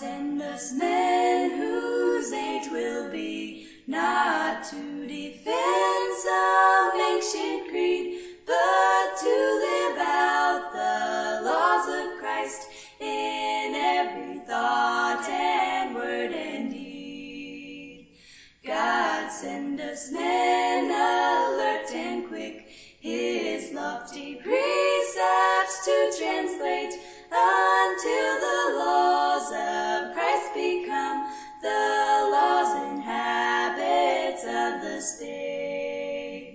send us men whose age will be not to defend some ancient creed, but to live out the laws of Christ in every thought and word and deed. God send us men alert and quick, his lofty precepts to translate, until the laws of Christ become the laws and habits of the state.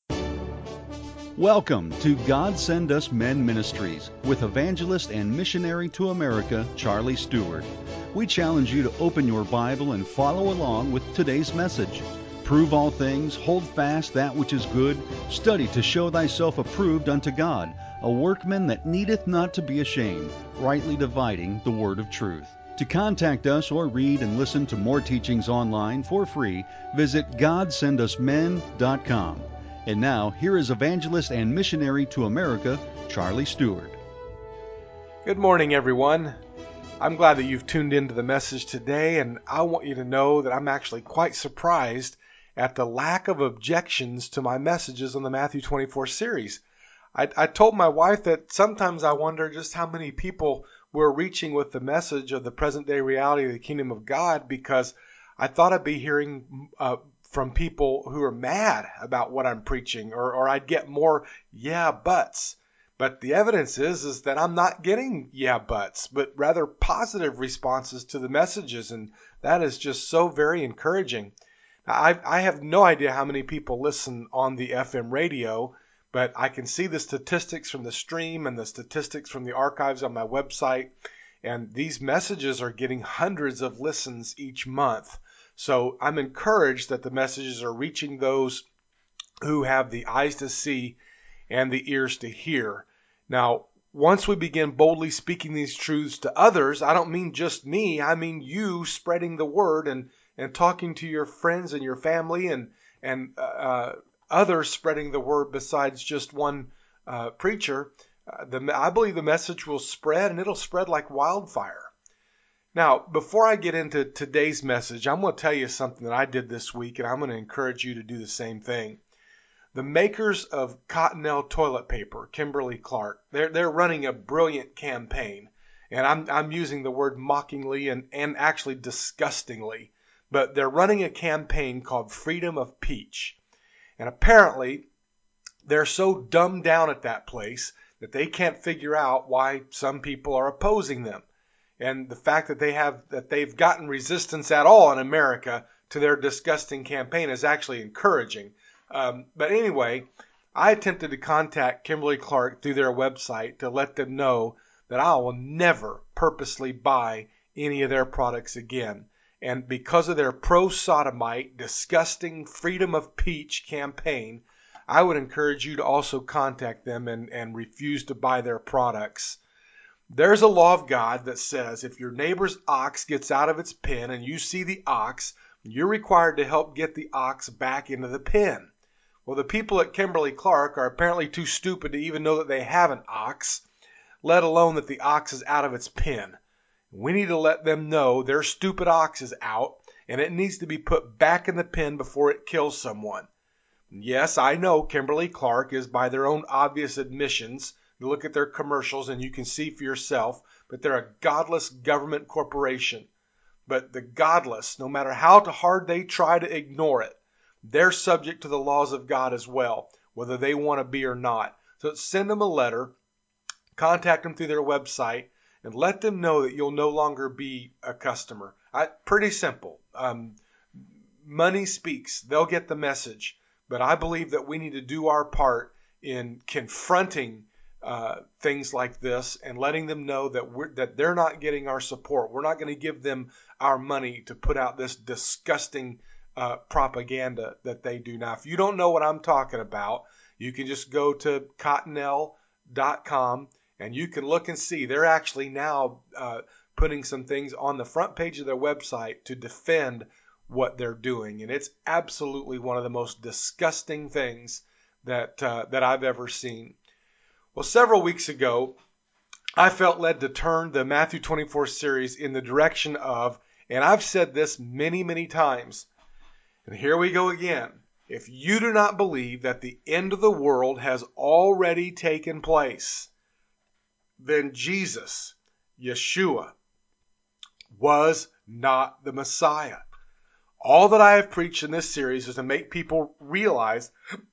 Welcome to God Send Us Men Ministries with evangelist and missionary to America, Charlie Stewart. We challenge you to open your Bible and follow along with today's message. Prove all things, hold fast that which is good, study to show thyself approved unto God, a workman that needeth not to be ashamed, rightly dividing the word of truth. To contact us or read and listen to more teachings online for free, visit GodSendUsMen.com. And now, here is evangelist and missionary to America, Charlie Stewart. Good morning, everyone. I'm glad that you've tuned into the message today, and I want you to know that I'm actually quite surprised at the lack of objections to my messages on the Matthew 24 series. I told my wife that sometimes I wonder just how many people we're reaching with the message of the present-day reality of the kingdom of God, because I thought I'd be hearing from people who are mad about what I'm preaching, or I'd get more yeah buts. But the evidence is that I'm not getting yeah buts, but rather positive responses to the messages, and that is just so very encouraging. I have no idea how many people listen on the FM radio, but I can see the statistics from the stream and the statistics from the archives on my website, and these messages are getting hundreds of listens each month. So I'm encouraged that the messages are reaching those who have the eyes to see and the ears to hear. Now, once we begin boldly speaking these truths to others, I don't mean just me, I mean you spreading the word and talking to your friends and your family and others spreading the word besides just one preacher. I believe the message will spread, and it'll spread like wildfire. Now, before I get into today's message, I'm going to tell you something that I did this week, and I'm going to encourage you to do the same thing. The makers of Cottonelle toilet paper, Kimberly-Clark, they're running a brilliant campaign, and I'm using the word mockingly and actually disgustingly, but they're running a campaign called Freedom of Peach. And apparently, they're so dumbed down at that place that they can't figure out why some people are opposing them. And the fact that they've gotten resistance at all in America to their disgusting campaign is actually encouraging. But anyway, I attempted to contact Kimberly-Clark through their website to let them know that I will never purposely buy any of their products again. And because of their pro-sodomite, disgusting Freedom of Peach campaign, I would encourage you to also contact them and refuse to buy their products. There's a law of God that says if your neighbor's ox gets out of its pen and you see the ox, you're required to help get the ox back into the pen. Well, the people at Kimberly-Clark are apparently too stupid to even know that they have an ox, let alone that the ox is out of its pen. We need to let them know their stupid ox is out, and it needs to be put back in the pen before it kills someone. Yes, I know Kimberly-Clark is, by their own obvious admissions, you look at their commercials and you can see for yourself, but they're a godless government corporation. But the godless, no matter how hard they try to ignore it, they're subject to the laws of God as well, whether they want to be or not. So send them a letter, contact them through their website, and let them know that you'll no longer be a customer. Pretty simple. Money speaks. They'll get the message. But I believe that we need to do our part in confronting things like this and letting them know that they're not getting our support. We're not going to give them our money to put out this disgusting propaganda that they do. Now, if you don't know what I'm talking about, you can just go to cottonelle.com and you can look and see. They're actually now putting some things on the front page of their website to defend what they're doing. And it's absolutely one of the most disgusting things that I've ever seen. Well, several weeks ago, I felt led to turn the Matthew 24 series in the direction of, and I've said this many, many times, and here we go again. If you do not believe that the end of the world has already taken place, then Jesus, Yeshua, was not the Messiah. All that I have preached in this series is to make people realize,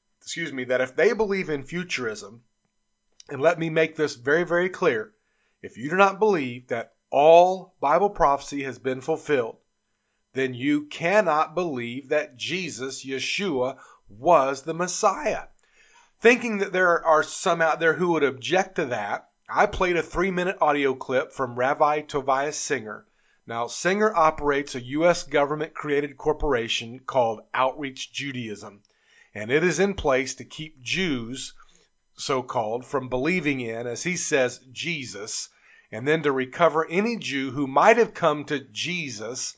that if they believe in futurism, and let me make this very, very clear, if you do not believe that all Bible prophecy has been fulfilled, then you cannot believe that Jesus, Yeshua, was the Messiah. Thinking that there are some out there who would object to that, I played a 3-minute audio clip from Rabbi Tobias Singer. Now, Singer operates a U.S. government-created corporation called Outreach Judaism, and it is in place to keep Jews, so-called, from believing in, as he says, Jesus, and then to recover any Jew who might have come to Jesus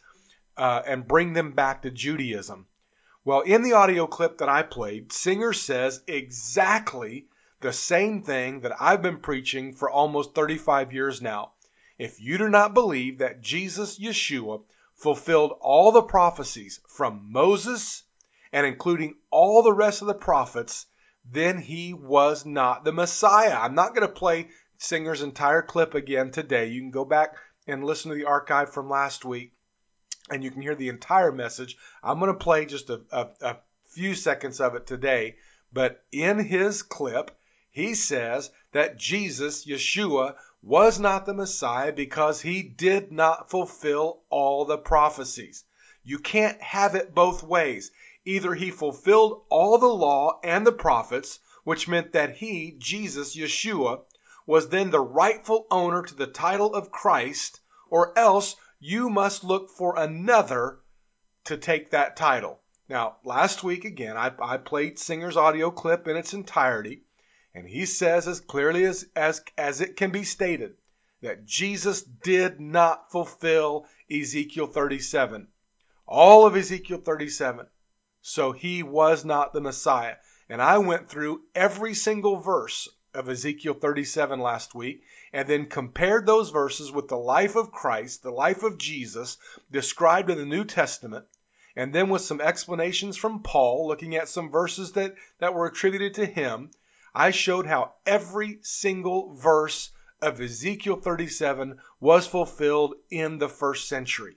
and bring them back to Judaism. Well, in the audio clip that I played, Singer says exactly the same thing that I've been preaching for almost 35 years now. If you do not believe that Jesus, Yeshua, fulfilled all the prophecies from Moses and including all the rest of the prophets, then he was not the Messiah. I'm not going to play Singer's entire clip again today. You can go back and listen to the archive from last week, and you can hear the entire message. I'm going to play just a few seconds of it today. But in his clip, he says that Jesus, Yeshua, was not the Messiah because he did not fulfill all the prophecies. You can't have it both ways. Either he fulfilled all the law and the prophets, which meant that he, Jesus, Yeshua, was then the rightful owner to the title of Christ, or else you must look for another to take that title. Now, last week, again, I played Singer's audio clip in its entirety, and he says as clearly as it can be stated that Jesus did not fulfill Ezekiel 37, all of Ezekiel 37. So he was not the Messiah. And I went through every single verse of Ezekiel 37 last week and then compared those verses with the life of Christ, the life of Jesus described in the New Testament, and then with some explanations from Paul, looking at some verses that were attributed to him. I showed how every single verse of Ezekiel 37 was fulfilled in the first century.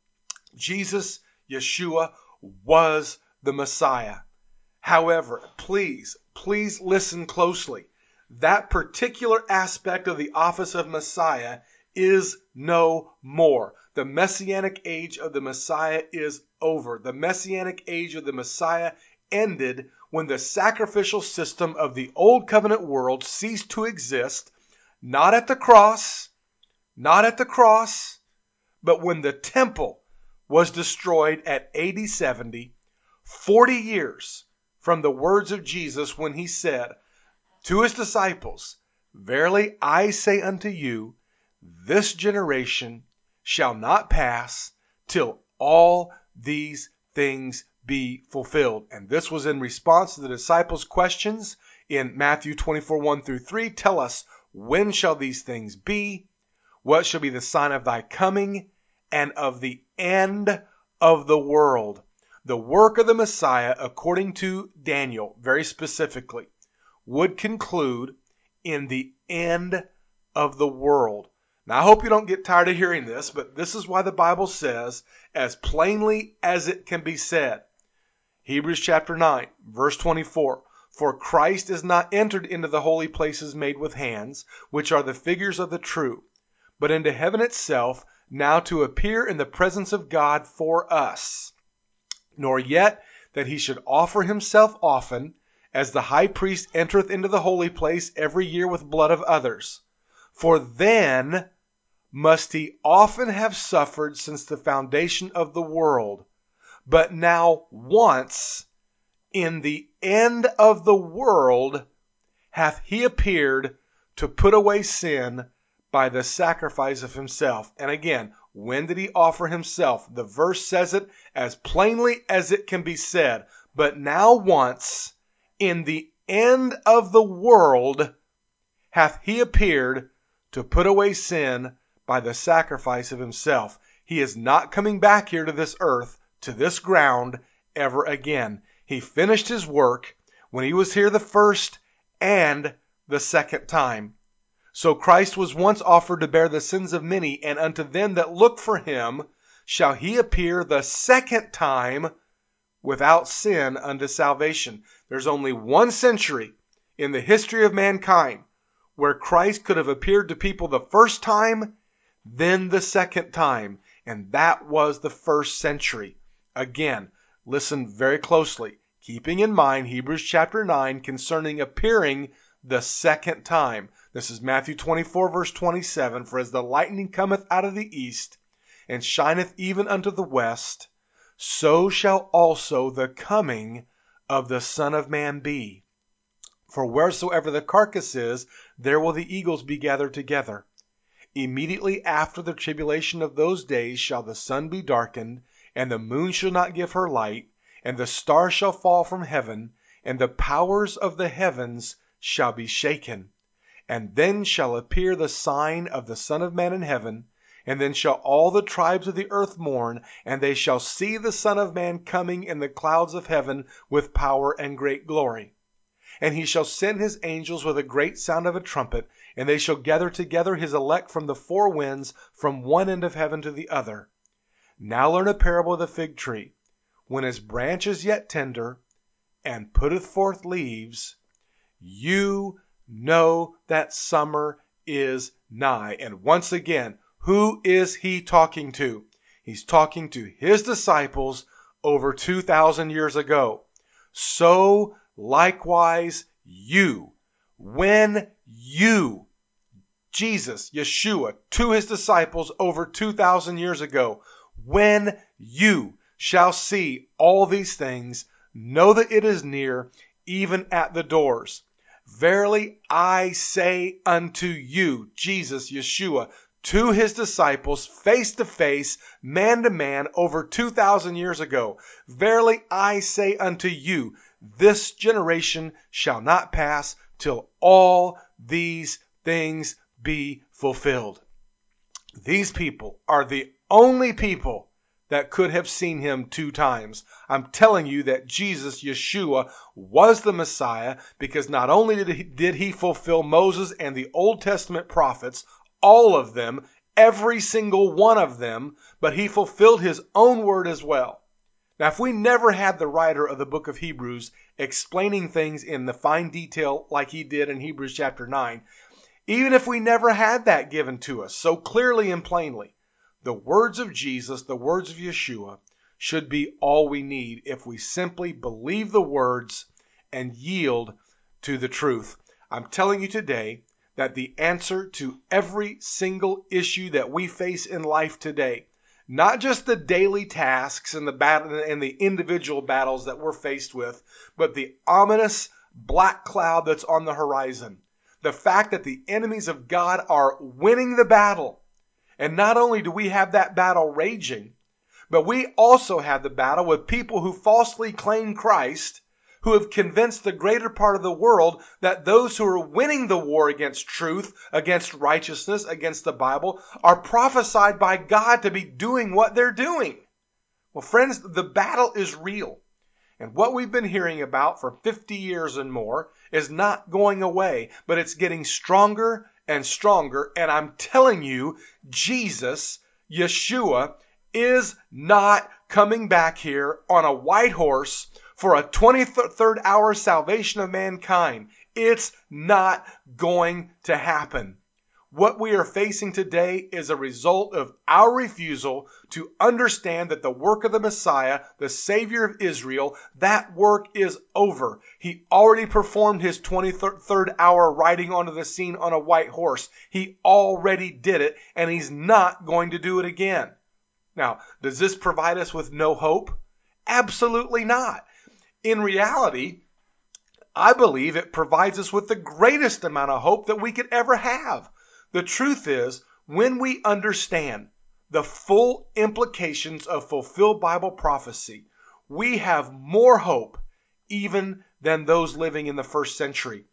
Jesus, Yeshua, was the Messiah. However, please listen closely. That particular aspect of the office of Messiah is no more. The Messianic age of the Messiah is over. The Messianic age of the Messiah ended when the sacrificial system of the Old Covenant world ceased to exist, not at the cross, but when the temple was destroyed at AD 70, 40 years from the words of Jesus when he said to his disciples, "Verily I say unto you, this generation shall not pass till all these things be fulfilled." And this was in response to the disciples' questions in Matthew 24, 1 through 3. Tell us, when shall these things be? What shall be the sign of thy coming and of the end of the world? The work of the Messiah, according to Daniel, very specifically, would conclude in the end of the world. Now, I hope you don't get tired of hearing this, but this is why the Bible says, as plainly as it can be said, Hebrews chapter 9, verse 24, "For Christ is not entered into the holy places made with hands, which are the figures of the true, but into heaven itself, now to appear in the presence of God for us. Nor yet that he should offer himself often, as the high priest entereth into the holy place every year with blood of others. For then must he often have suffered since the foundation of the world. But now once, in the end of the world, hath he appeared to put away sin by the sacrifice of himself." And again, when did he offer himself? The verse says it as plainly as it can be said. But now once, in the end of the world, hath he appeared to put away sin by the sacrifice of himself. He is not coming back here to this earth, to this ground, ever again. He finished his work when he was here the first and the second time. So Christ was once offered to bear the sins of many, and unto them that look for him shall he appear the second time without sin unto salvation. There's only one century in the history of mankind where Christ could have appeared to people the first time, then the second time, and that was the first century. Again, listen very closely, keeping in mind Hebrews chapter 9 concerning appearing the second time. This is Matthew 24 verse 27. For as the lightning cometh out of the east, and shineth even unto the west, so shall also the coming of the Son of Man be. For wheresoever the carcass is, there will the eagles be gathered together. Immediately after the tribulation of those days shall the sun be darkened, and the moon shall not give her light, and the stars shall fall from heaven, and the powers of the heavens shall be shaken. And then shall appear the sign of the Son of Man in heaven, and then shall all the tribes of the earth mourn, and they shall see the Son of Man coming in the clouds of heaven with power and great glory. And he shall send his angels with a great sound of a trumpet, and they shall gather together his elect from the four winds, from one end of heaven to the other. Now learn a parable of the fig tree. When his branch is yet tender, and putteth forth leaves, you know that summer is nigh. And once again, who is he talking to? He's talking to his disciples over 2,000 years ago. So likewise you, when you, Jesus, Yeshua, to his disciples over 2,000 years ago, when you shall see all these things, know that it is near, even at the doors. Verily I say unto you, Jesus, Yeshua, to his disciples, face to face, man to man, over 2,000 years ago. Verily I say unto you, this generation shall not pass till all these things be fulfilled. These people are the only people that could have seen him 2 times. I'm telling you that Jesus, Yeshua, was the Messiah, because not only did he fulfill Moses and the Old Testament prophets, all of them, every single one of them, but he fulfilled his own word as well. Now, if we never had the writer of the book of Hebrews explaining things in the fine detail like he did in Hebrews chapter 9, even if we never had that given to us so clearly and plainly, the words of Jesus, the words of Yeshua, should be all we need if we simply believe the words and yield to the truth. I'm telling you today that the answer to every single issue that we face in life today, not just the daily tasks and the individual battles that we're faced with, but the ominous black cloud that's on the horizon. The fact that the enemies of God are winning the battle. And not only do we have that battle raging, but we also have the battle with people who falsely claim Christ, who have convinced the greater part of the world that those who are winning the war against truth, against righteousness, against the Bible, are prophesied by God to be doing what they're doing. Well, friends, the battle is real. And what we've been hearing about for 50 years and more is not going away, but it's getting stronger and stronger. And I'm telling you, Jesus, Yeshua, is not coming back here on a white horse for a 23rd hour salvation of mankind. It's not going to happen. What we are facing today is a result of our refusal to understand that the work of the Messiah, the Savior of Israel, that work is over. He already performed his 23rd hour riding onto the scene on a white horse. He already did it, and he's not going to do it again. Now, does this provide us with no hope? Absolutely not. In reality, I believe it provides us with the greatest amount of hope that we could ever have. The truth is, when we understand the full implications of fulfilled Bible prophecy, we have more hope even than those living in the first century.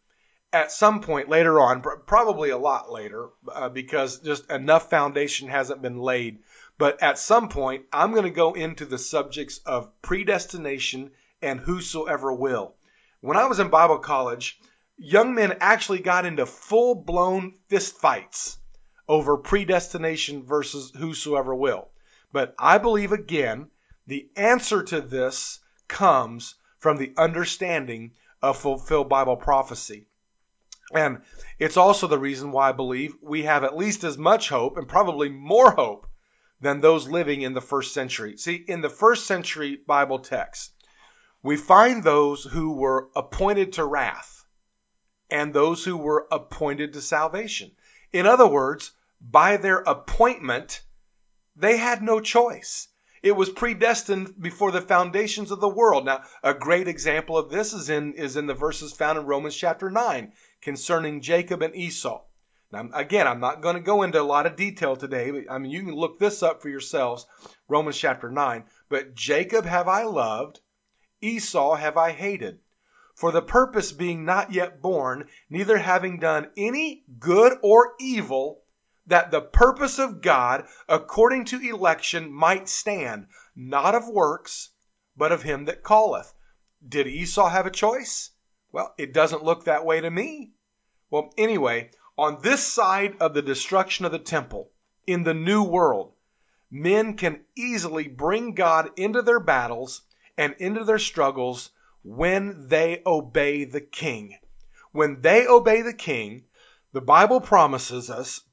at some point later on, probably a lot later, because just enough foundation hasn't been laid. But at some point, I'm going to go into the subjects of predestination and whosoever will. When I was in Bible college, young men actually got into full-blown fist fights over predestination versus whosoever will. But I believe, again, the answer to this comes from the understanding of fulfilled Bible prophecy. And it's also the reason why I believe we have at least as much hope and probably more hope than those living in the first century. See, in the first century Bible text, we find those who were appointed to wrath and those who were appointed to salvation. In other words, by their appointment, they had no choice. It was predestined before the foundations of the world. Now, a great example of this is in the verses found in Romans chapter 9 concerning Jacob and Esau. Now, again, I'm not going to go into a lot of detail today. But, you can look this up for yourselves, Romans chapter 9. But Jacob have I loved, Esau have I hated. For the purpose being not yet born, neither having done any good or evil, that the purpose of God according to election might stand, not of works, but of him that calleth. Did Esau have a choice? Well, it doesn't look that way to me. Well, anyway, on this side of the destruction of the temple, in the new world, men can easily bring God into their battles and into their struggles when they obey the king. When they obey the king, the Bible promises us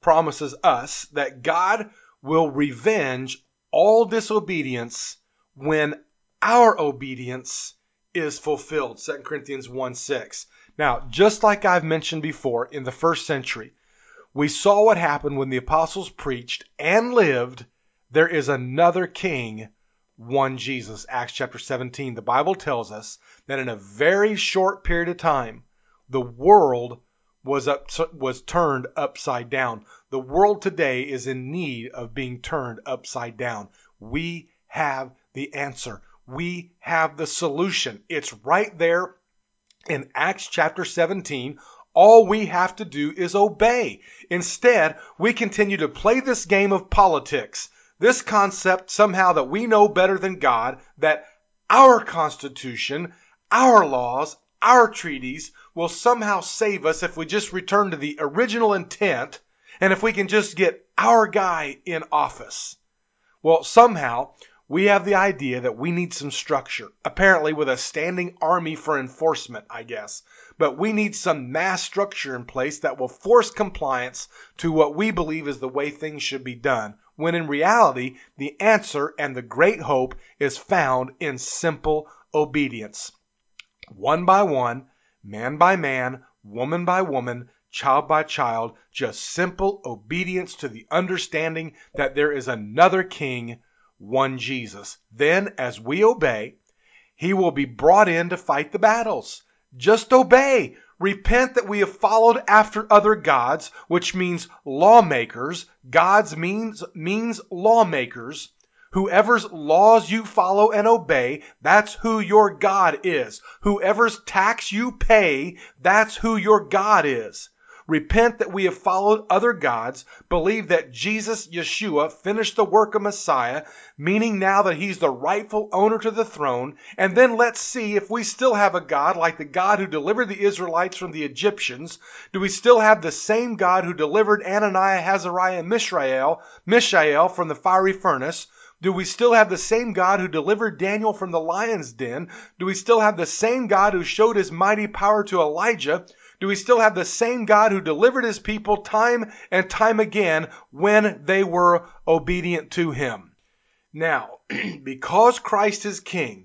that God will revenge all disobedience when our obedience is fulfilled. 2 Corinthians 1:6. Now, just like I've mentioned before, in the first century, we saw what happened when the apostles preached and lived. There is another king, one Jesus. Acts chapter 17. The Bible tells us that in a very short period of time, the world was turned upside down. The world today is in need of being turned upside down. We have the answer. We have the solution. It's right there in Acts chapter 17. All we have to do is obey. Instead, we continue to play this game of politics. This concept somehow that we know better than God, that our Constitution, our laws, our treaties will somehow save us if we just return to the original intent and if we can just get our guy in office. Well, somehow we have the idea that we need some structure, apparently with a standing army for enforcement, I guess. But we need some mass structure in place that will force compliance to what we believe is the way things should be done, when in reality, the answer and the great hope is found in simple obedience. One by one, man by man, woman by woman, child by child, just simple obedience to the understanding that there is another king, one Jesus. Then, as we obey, he will be brought in to fight the battles. Just obey. Repent that we have followed after other gods, which means lawmakers. Gods means lawmakers. Whoever's laws you follow and obey, that's who your God is. Whoever's tax you pay, that's who your God is. Repent that we have followed other gods, believe that Jesus, Yeshua, finished the work of Messiah, meaning now that he's the rightful owner to the throne, and then let's see if we still have a God like the God who delivered the Israelites from the Egyptians. Do we still have the same God who delivered Ananiah, Azariah, and Mishael from the fiery furnace? Do we still have the same God who delivered Daniel from the lion's den? Do we still have the same God who showed his mighty power to Elijah? Do we still have the same God who delivered his people time and time again when they were obedient to him? Now, because Christ is king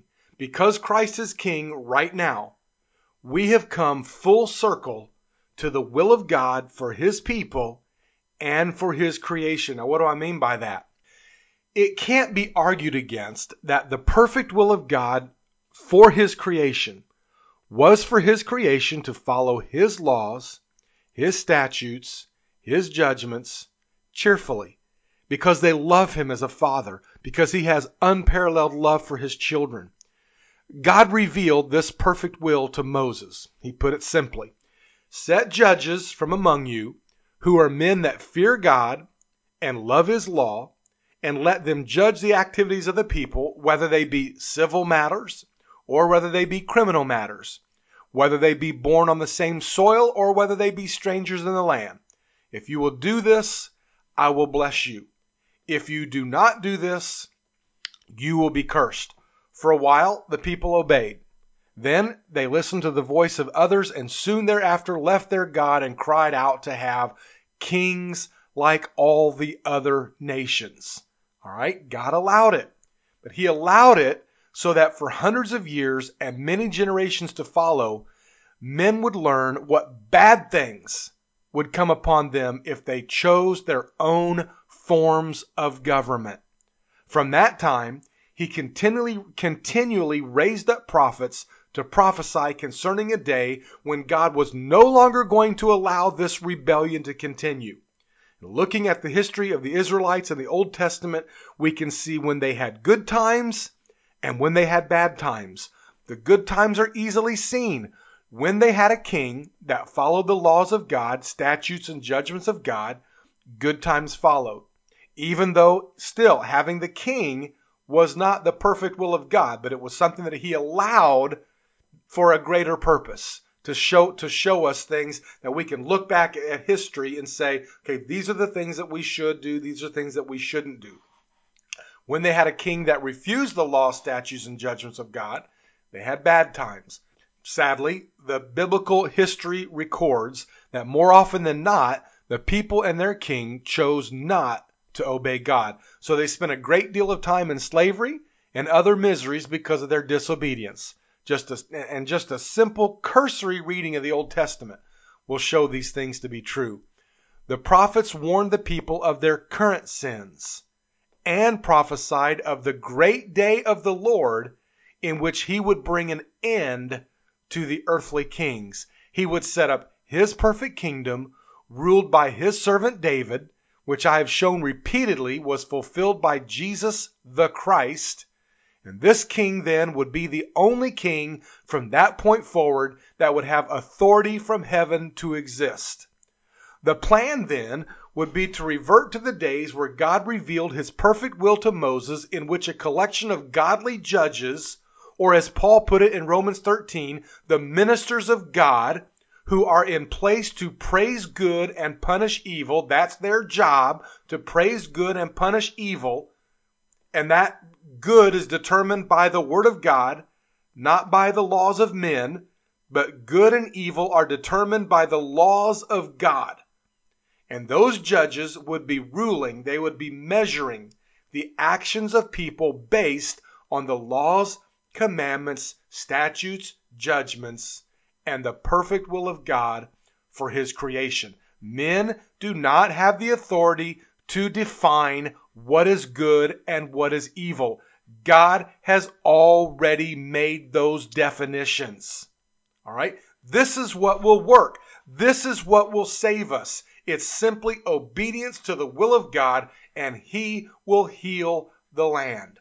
right now, we have come full circle to the will of God for his people and for his creation. Now, what do I mean by that? It can't be argued against that the perfect will of God for his creation was for his creation to follow his laws, his statutes, his judgments cheerfully, because they love him as a father, because he has unparalleled love for his children. God revealed this perfect will to Moses. He put it simply. set judges from among you who are men that fear God and love his law, and let them judge the activities of the people, whether they be civil matters or whether they be criminal matters, whether they be born on the same soil or whether they be strangers in the land. If you will do this, I will bless you. If you do not do this, you will be cursed. For a while, the people obeyed. Then they listened to the voice of others and soon thereafter left their God and cried out to have kings like all the other nations. All right, God allowed it. But he allowed it so that for hundreds of years and many generations to follow, men would learn what bad things would come upon them if they chose their own forms of government. From that time, he continually raised up prophets to prophesy concerning a day when God was no longer going to allow this rebellion to continue. Looking at the history of the Israelites in the Old Testament, we can see when they had good times and when they had bad times. The good times are easily seen. When they had a king that followed the laws of God, statutes and judgments of God, good times followed. Even though still having the king was not the perfect will of God, but it was something that he allowed for a greater purpose, to show us things that we can look back at history and say, okay, these are the things that we should do, these are things that we shouldn't do. When they had a king that refused the law, statutes, and judgments of God, they had bad times. Sadly, the biblical history records that more often than not, the people and their king chose not to obey God. So they spent a great deal of time in slavery and other miseries because of their disobedience. Just a simple cursory reading of the Old Testament will show these things to be true. The prophets warned the people of their current sins and prophesied of the great day of the Lord in which he would bring an end to the earthly kings. He would set up his perfect kingdom ruled by his servant David, which I have shown repeatedly was fulfilled by Jesus the Christ. And this king then would be the only king from that point forward that would have authority from heaven to exist. The plan then would be to revert to the days where God revealed his perfect will to Moses, in which a collection of godly judges, or as Paul put it in Romans 13, the ministers of God, who are in place to praise good and punish evil. That's their job, to praise good and punish evil. And that good is determined by the word of God, not by the laws of men, but good and evil are determined by the laws of God. And those judges would be ruling, they would be measuring the actions of people based on the laws, commandments, statutes, judgments, and the perfect will of God for his creation. Men do not have the authority to define what is good and what is evil. God has already made those definitions. All right? This is what will work. This is what will save us. It's simply obedience to the will of God, and he will heal the land.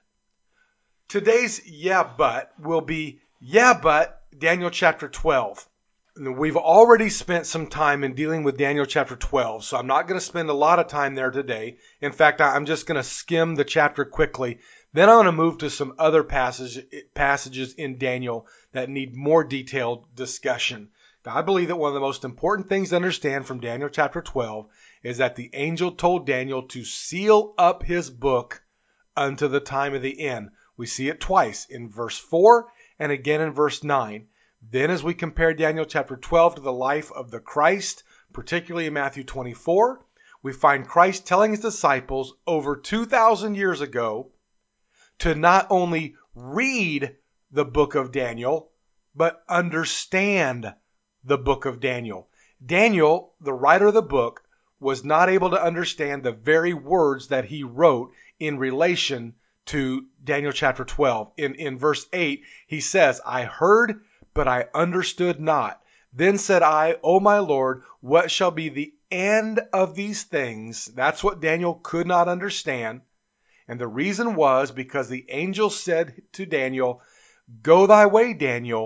Today's yeah, but will be yeah, but Daniel chapter 12. We've already spent some time in dealing with Daniel chapter 12, so I'm not going to spend a lot of time there today. In fact, I'm just going to skim the chapter quickly. Then I'm going to move to some other passages in Daniel that need more detailed discussion. Now, I believe that one of the most important things to understand from Daniel chapter 12 is that the angel told Daniel to seal up his book unto the time of the end. We see it twice, in verse 4 and again in verse 9. Then as we compare Daniel chapter 12 to the life of the Christ, particularly in Matthew 24, we find Christ telling his disciples over 2,000 years ago to not only read the book of Daniel, but understand the book of Daniel. Daniel, the writer of the book, was not able to understand the very words that he wrote in relation to Daniel chapter 12. In verse 8, he says, I heard, but I understood not. Then said I, O my Lord, what shall be the end of these things? That's what Daniel could not understand. And the reason was because the angel said to Daniel, Go thy way, Daniel,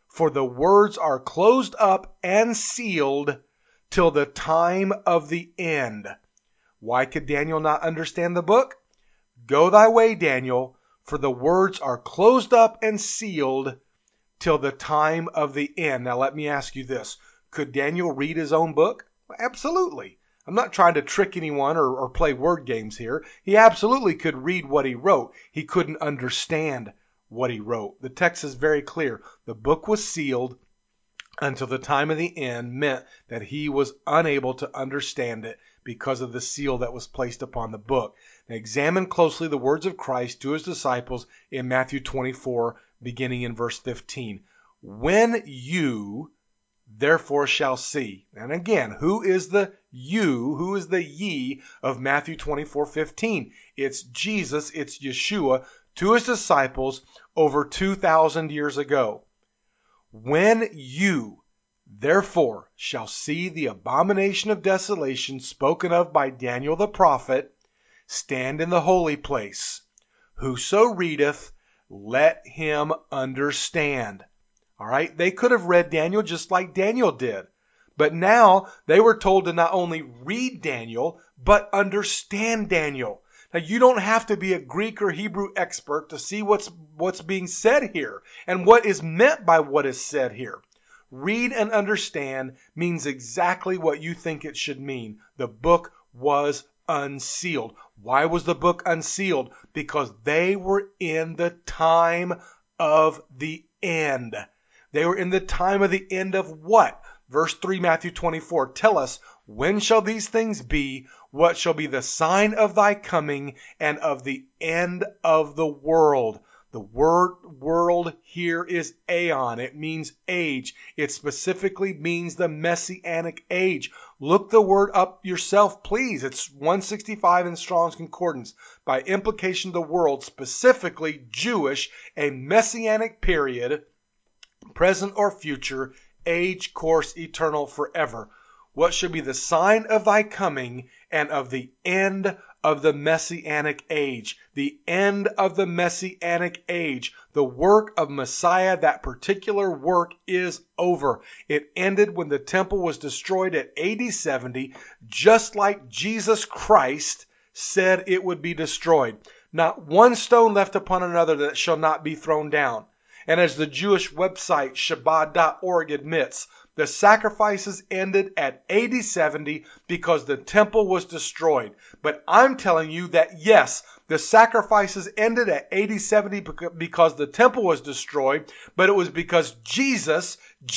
for the words are closed up and sealed till the time of the end. Why could Daniel not understand the book? Go thy way, Daniel, for the words are closed up and sealed till the time of the end. Now let me ask you this. Could Daniel read his own book? Absolutely. I'm not trying to trick anyone or play word games here. He absolutely could read what he wrote. He couldn't understand what he wrote. The text is very clear. The book was sealed until the time of the end meant that he was unable to understand it because of the seal that was placed upon the book. Now examine closely the words of Christ to his disciples in Matthew 24, beginning in verse 15. When you therefore shall see. And again, who is the you? Who is the ye of Matthew 24:15? It's Jesus, it's Yeshua to his disciples over 2,000 years ago. When you therefore shall see the abomination of desolation spoken of by Daniel the prophet, stand in the holy place. Whoso readeth, let him understand. All right, they could have read Daniel just like Daniel did. But now they were told to not only read Daniel, but understand Daniel. Now you don't have to be a Greek or Hebrew expert to see what's being said here and what is meant by what is said here. Read and understand means exactly what you think it should mean. The book was unsealed. Why was the book unsealed? Because they were in the time of the end. They were in the time of the end of what? Verse 3, Matthew 24. Tell us, when shall these things be? What shall be the sign of thy coming and of the end of the world? The word world here is aeon. It means age. It specifically means the Messianic age. Look the word up yourself, please. It's 165 in Strong's Concordance. By implication, the world, specifically Jewish, a Messianic period, present or future, age, course, eternal, forever. What should be the sign of thy coming and of the end of the Messianic age? The end of the Messianic age. The work of Messiah, that particular work is over. It ended when the temple was destroyed at AD 70, just like Jesus Christ said it would be destroyed. Not one stone left upon another that shall not be thrown down. And as the Jewish website Shabbat.org admits, the sacrifices ended at AD 70 because the temple was destroyed. But I'm telling you that yes, the sacrifices ended at AD 70 because the temple was destroyed, but it was because Jesus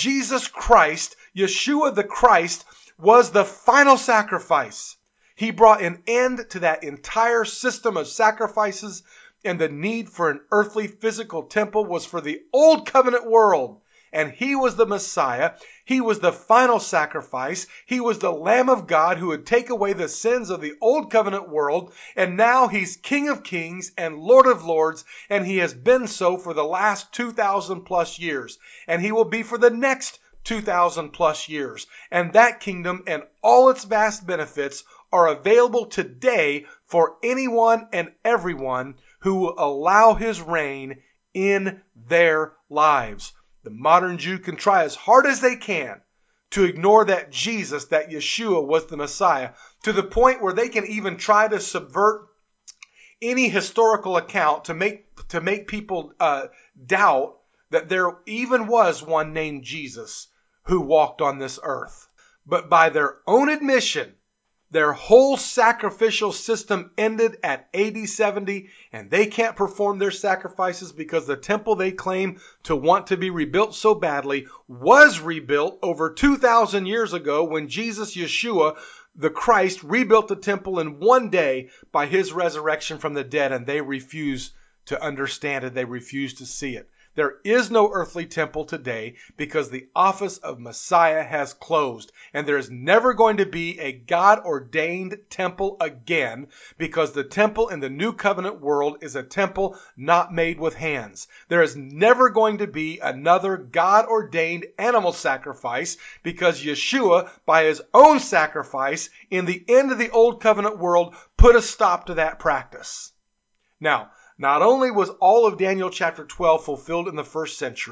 Christ, Yeshua the Christ, was the final sacrifice. He brought an end to that entire system of sacrifices, and the need for an earthly physical temple was for the old covenant world. And he was the Messiah. He was the final sacrifice. He was the Lamb of God who would take away the sins of the old covenant world. And now he's King of Kings and Lord of Lords. And he has been so for the last 2,000 plus years. And he will be for the next 2,000 plus years. And that kingdom and all its vast benefits are available today for anyone and everyone who will allow his reign in their lives. The modern Jew can try as hard as they can to ignore that Jesus, that Yeshua was the Messiah, to the point where they can even try to subvert any historical account to make people doubt that there even was one named Jesus who walked on this earth. But by their own admission, their whole sacrificial system ended at AD 70, and they can't perform their sacrifices because the temple they claim to want to be rebuilt so badly was rebuilt over 2,000 years ago when Jesus, Yeshua, the Christ, rebuilt the temple in one day by his resurrection from the dead, and they refuse to understand it. They refuse to see it. There is no earthly temple today because the office of Messiah has closed, and there is never going to be a God-ordained temple again because the temple in the new covenant world is a temple not made with hands. There is never going to be another God-ordained animal sacrifice because Yeshua, by his own sacrifice in the end of the old covenant world, put a stop to that practice. Now, not only was all of Daniel chapter 12 fulfilled in the first century,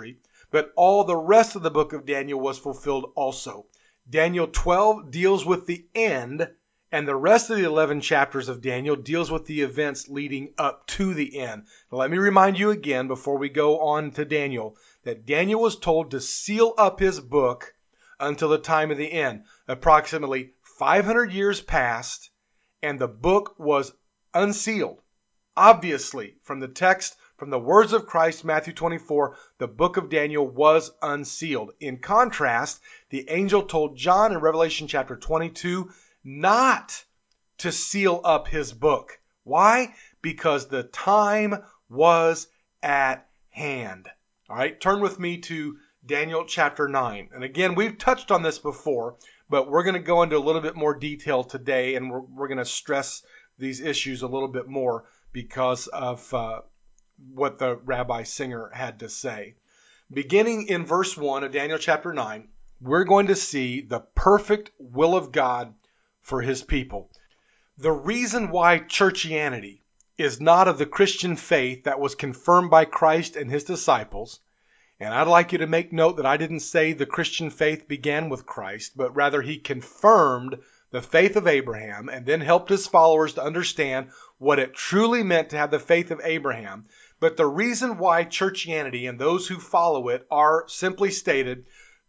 but all the rest of the book of Daniel was fulfilled also. Daniel 12 deals with the end, and the rest of the 11 chapters of Daniel deals with the events leading up to the end. Now, let me remind you again before we go on to Daniel that Daniel was told to seal up his book until the time of the end. Approximately 500 years passed, and the book was unsealed. Obviously, from the text, from the words of Christ, Matthew 24, the book of Daniel was unsealed. In contrast, the angel told John in Revelation chapter 22 not to seal up his book. Why? Because the time was at hand. All right, turn with me to Daniel chapter 9. And again, we've touched on this before, but we're going to go into a little bit more detail today, and we're going to stress these issues a little bit more because of what the Rabbi Singer had to say. Beginning in verse 1 of Daniel chapter 9, we're going to see the perfect will of God for his people. The reason why churchianity is not of the Christian faith that was confirmed by Christ and his disciples, and I'd like you to make note that I didn't say the Christian faith began with Christ, but rather he confirmed the faith of Abraham and then helped his followers to understand what it truly meant to have the faith of Abraham. But the reason why churchianity and those who follow it are simply stated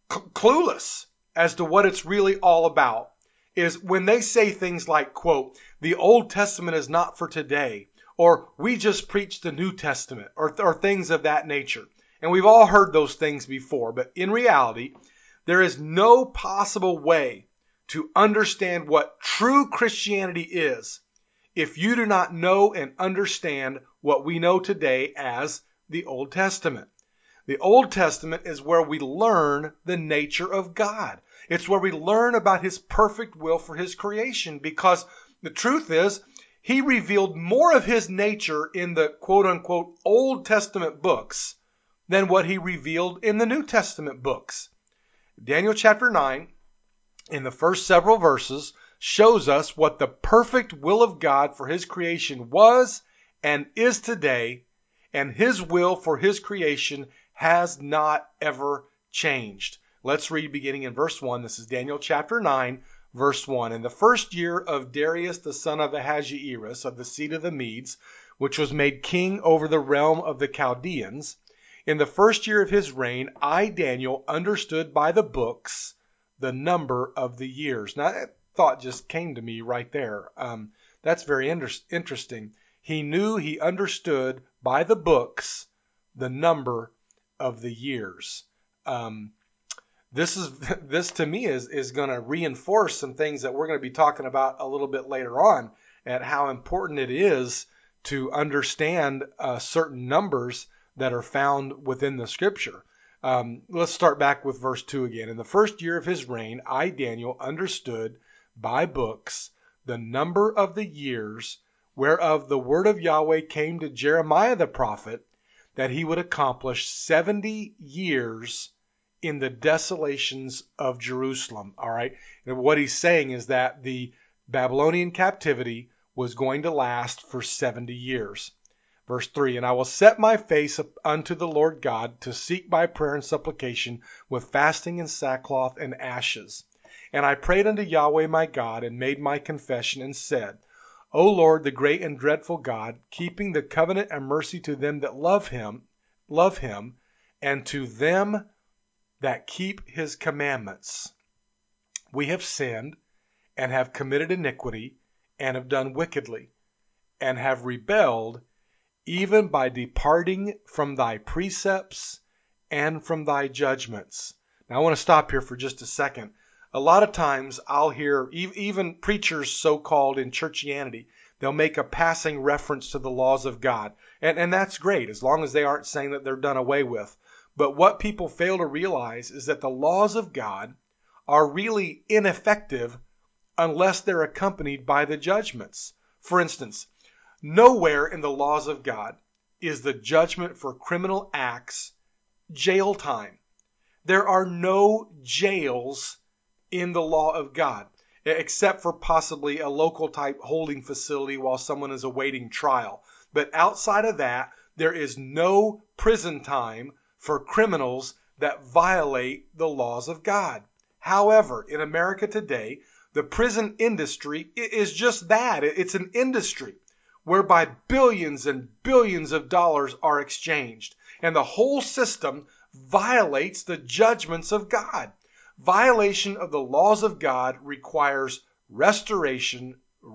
clueless as to what it's really all about is when they say things like, quote, the Old Testament is not for today, or we just preach the New Testament, or things of that nature. And we've all heard those things before, but in reality, there is no possible way to understand what true Christianity is if you do not know and understand what we know today as the Old Testament. The Old Testament is where we learn the nature of God. It's where we learn about his perfect will for his creation, because the truth is, he revealed more of his nature in the quote-unquote Old Testament books than what he revealed in the New Testament books. Daniel chapter 9, in the first several verses, shows us what the perfect will of God for his creation was and is today, and his will for his creation has not ever changed. Let's read beginning in verse 1. This is Daniel chapter 9, verse 1. In the first year of Darius the son of Ahasuerus of the seed of the Medes, which was made king over the realm of the Chaldeans, in the first year of his reign, I, Daniel, understood by the books the number of the years. Now, that thought just came to me right there. That's very interesting. He understood by the books the number of the years. This to me is going to reinforce some things that we're going to be talking about a little bit later on, at how important it is to understand certain numbers that are found within the scripture. Let's start back with verse 2 again. In the first year of his reign, I, Daniel, understood by books the number of the years whereof the word of Yahweh came to Jeremiah the prophet, that he would accomplish 70 years in the desolations of Jerusalem. All right. And what he's saying is that the Babylonian captivity was going to last for 70 years. Verse 3, and I will set my face unto the Lord God to seek by prayer and supplication with fasting and sackcloth and ashes. And I prayed unto Yahweh my God and made my confession and said, O Lord, the great and dreadful God, keeping the covenant and mercy to them that love him, and to them that keep his commandments. We have sinned and have committed iniquity and have done wickedly and have rebelled, even by departing from thy precepts and from thy judgments. Now I want to stop here for just a second. A lot of times I'll hear even preachers so-called in churchianity, they'll make a passing reference to the laws of God. And that's great, as long as they aren't saying that they're done away with. But what people fail to realize is that the laws of God are really ineffective unless they're accompanied by the judgments. For instance, nowhere in the laws of God is the judgment for criminal acts jail time. There are no jails in the law of God, except for possibly a local type holding facility while someone is awaiting trial. But outside of that, there is no prison time for criminals that violate the laws of God. However, in America today, the prison industry is just that. It's an industry whereby billions and billions of dollars are exchanged, and the whole system violates the judgments of God. Violation of the laws of God requires restitution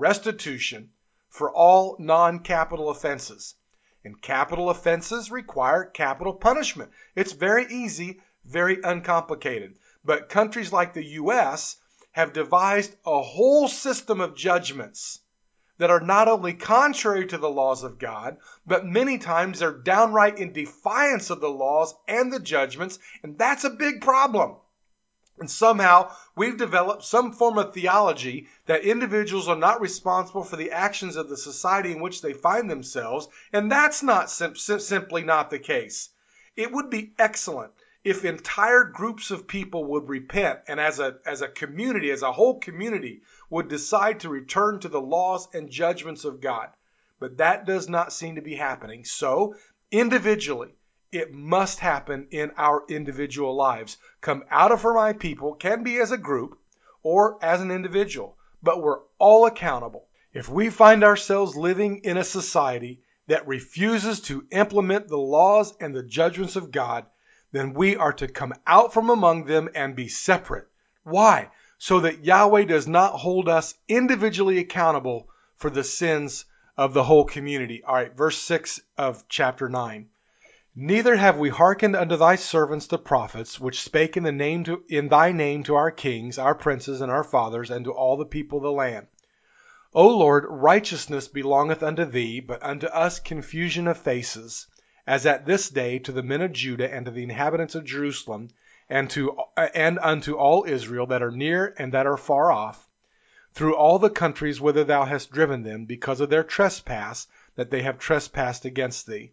for all non-capital offenses. And capital offenses require capital punishment. It's very easy, very uncomplicated. But countries like the U.S. have devised a whole system of judgments that are not only contrary to the laws of God, but many times they're downright in defiance of the laws and the judgments, and that's a big problem. And somehow we've developed some form of theology that individuals are not responsible for the actions of the society in which they find themselves, and that's not simply not the case. It would be excellent if entire groups of people would repent and as a community, as a whole community, would decide to return to the laws and judgments of God. But that does not seem to be happening. So, individually, it must happen in our individual lives. Come out of For My People can be as a group or as an individual, but we're all accountable. If we find ourselves living in a society that refuses to implement the laws and the judgments of God, then we are to come out from among them and be separate. Why? So that Yahweh does not hold us individually accountable for the sins of the whole community. All right, verse 6 of chapter 9. Neither have we hearkened unto thy servants the prophets, which spake in thy name to our kings, our princes, and our fathers, and to all the people of the land. O Lord, righteousness belongeth unto thee, but unto us confusion of faces, as at this day to the men of Judah and to the inhabitants of Jerusalem, and unto all Israel that are near and that are far off, through all the countries whither thou hast driven them, because of their trespass that they have trespassed against thee.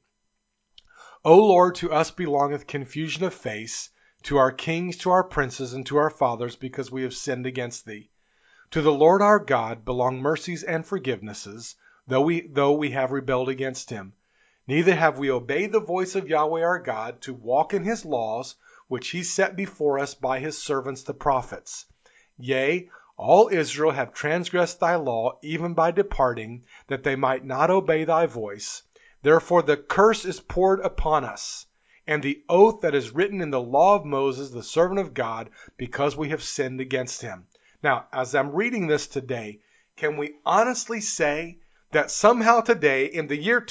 O Lord, to us belongeth confusion of face, to our kings, to our princes, and to our fathers, because we have sinned against thee. To the Lord our God belong mercies and forgivenesses, though we have rebelled against him. Neither have we obeyed the voice of Yahweh our God, to walk in his laws, which he set before us by his servants the prophets. Yea, all Israel have transgressed thy law, even by departing, that they might not obey thy voice. Therefore the curse is poured upon us, and the oath that is written in the law of Moses, the servant of God, because we have sinned against him. Now, as I'm reading this today, can we honestly say that somehow today, in the year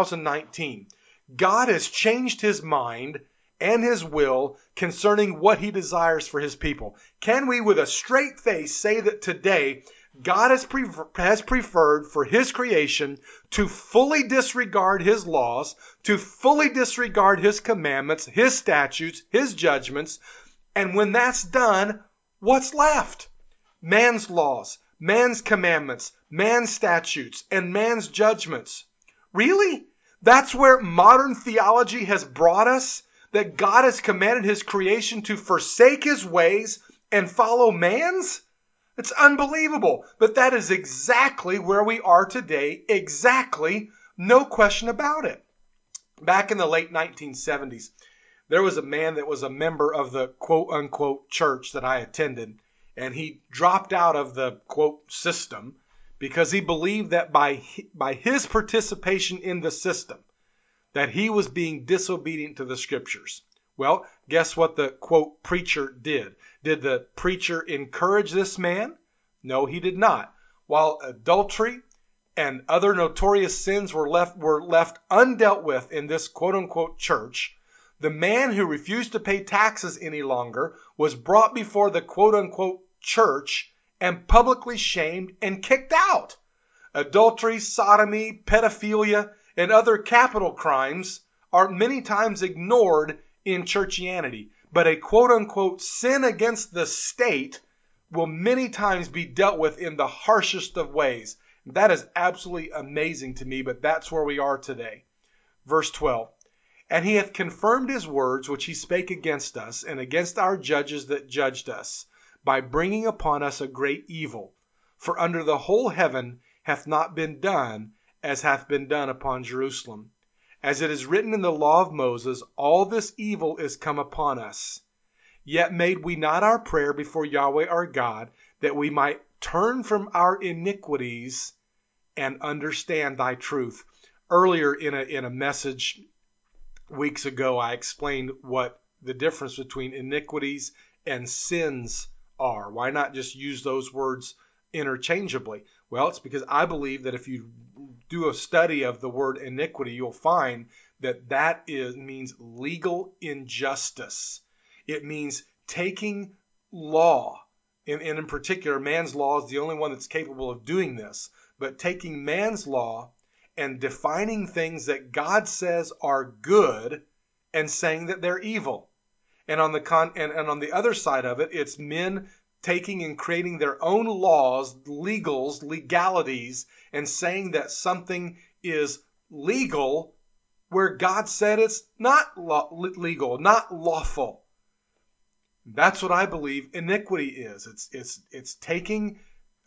2019, God has changed his mind and his will concerning what he desires for his people? Can we, with a straight face, say that today God has preferred for his creation to fully disregard his laws, to fully disregard his commandments, his statutes, his judgments, and when that's done, what's left? Man's laws, man's commandments, man's statutes, and man's judgments. Really? That's where modern theology has brought us? That God has commanded his creation to forsake his ways and follow man's? It's unbelievable. But that is exactly where we are today. Exactly. No question about it. Back in the late 1970s, there was a man that was a member of the quote-unquote church that I attended, and he dropped out of the quote system because he believed that by his participation in the system, that he was being disobedient to the scriptures. Well, guess what the quote preacher did? Did the preacher encourage this man? No, he did not. While adultery and other notorious sins were left undealt with in this quote-unquote church, the man who refused to pay taxes any longer was brought before the quote-unquote church and publicly shamed and kicked out. Adultery, sodomy, pedophilia, and other capital crimes are many times ignored in churchianity, but a quote-unquote sin against the state will many times be dealt with in the harshest of ways. That is absolutely amazing to me, but that's where we are today. Verse 12. And he hath confirmed his words which he spake against us, and against our judges that judged us, by bringing upon us a great evil. For under the whole heaven hath not been done as hath been done upon Jerusalem. As it is written in the law of Moses, all this evil is come upon us. Yet made we not our prayer before Yahweh our God, that we might turn from our iniquities and understand thy truth. Earlier in a message weeks ago, I explained what the difference between iniquities and sins are. Why not just use those words interchangeably? Well, it's because I believe that if you do a study of the word iniquity, you'll find that means legal injustice. It means taking law, and in particular, man's law is the only one that's capable of doing this, but taking man's law and defining things that God says are good and saying that they're evil. And on the other side of it, it's men taking and creating their own laws, legalities, and saying that something is legal where God said it's not legal, not lawful. That's what I believe iniquity is. It's taking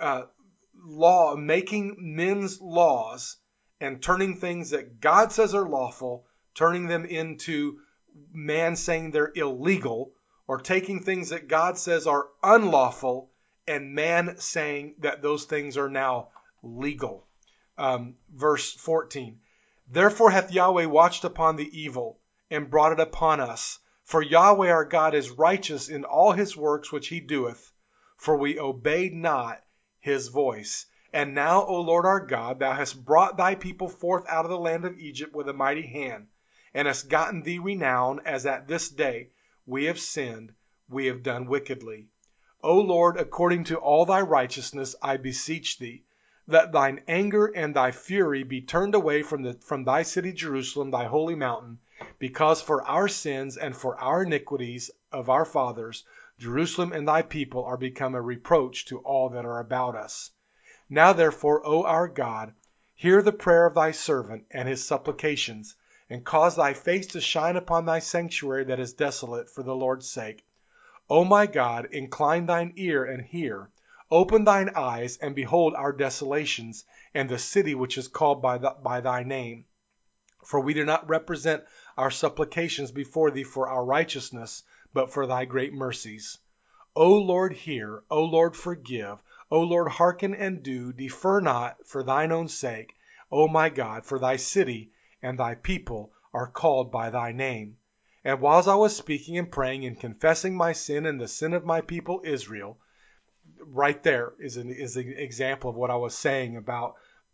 law, making men's laws and turning things that God says are lawful, turning them into man saying they're illegal, or taking things that God says are unlawful and man saying that those things are now legal. Verse 14. Therefore hath Yahweh watched upon the evil and brought it upon us. For Yahweh our God is righteous in all his works which he doeth, for we obeyed not his voice. And now, O Lord our God, thou hast brought thy people forth out of the land of Egypt with a mighty hand, and hast gotten thee renown, as at this day we have sinned, we have done wickedly. O Lord, according to all thy righteousness, I beseech thee, let thine anger and thy fury be turned away from thy city Jerusalem, thy holy mountain, because for our sins and for our iniquities of our fathers, Jerusalem and thy people are become a reproach to all that are about us. Now therefore, O our God, hear the prayer of thy servant and his supplications, and cause thy face to shine upon thy sanctuary that is desolate for the Lord's sake. O my God, incline thine ear and hear. Open thine eyes and behold our desolations, and the city which is called by thy name. For we do not represent our supplications before thee for our righteousness, but for thy great mercies. O Lord, hear. O Lord, forgive. O Lord, hearken and do. Defer not for thine own sake. O my God, for thy city and thy people are called by thy name. And whilst I was speaking and praying and confessing my sin and the sin of my people Israel, right there is an example of what I was saying about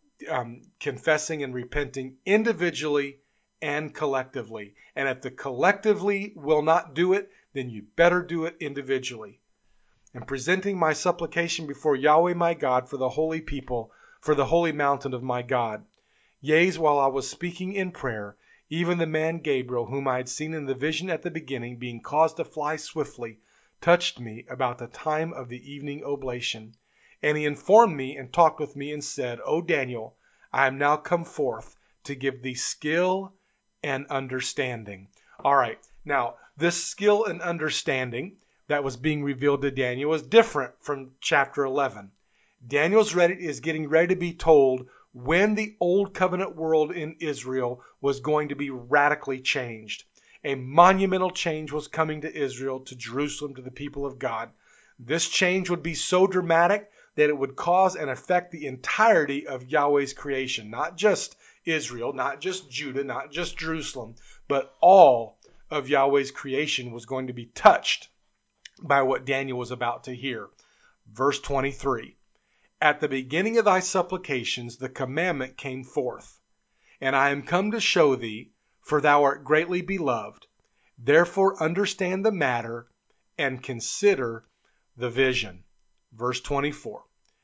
confessing and repenting individually and collectively. And if the collectively will not do it, then you better do it individually. And presenting my supplication before Yahweh my God for the holy people, for the holy mountain of my God. Yea, while I was speaking in prayer, even the man Gabriel, whom I had seen in the vision at the beginning, being caused to fly swiftly, touched me about the time of the evening oblation. And he informed me and talked with me and said, O Daniel, I am now come forth to give thee skill and understanding. All right, now this skill and understanding that was being revealed to Daniel was different from chapter 11. Daniel is getting ready to be told when the old covenant world in Israel was going to be radically changed. A monumental change was coming to Israel, to Jerusalem, to the people of God. This change would be so dramatic that it would cause and affect the entirety of Yahweh's creation. Not just Israel, not just Judah, not just Jerusalem, but all of Yahweh's creation was going to be touched by what Daniel was about to hear. Verse 23. At the beginning of thy supplications the commandment came forth, and I am come to show thee, for thou art greatly beloved. Therefore understand the matter and consider the vision. Verse 24.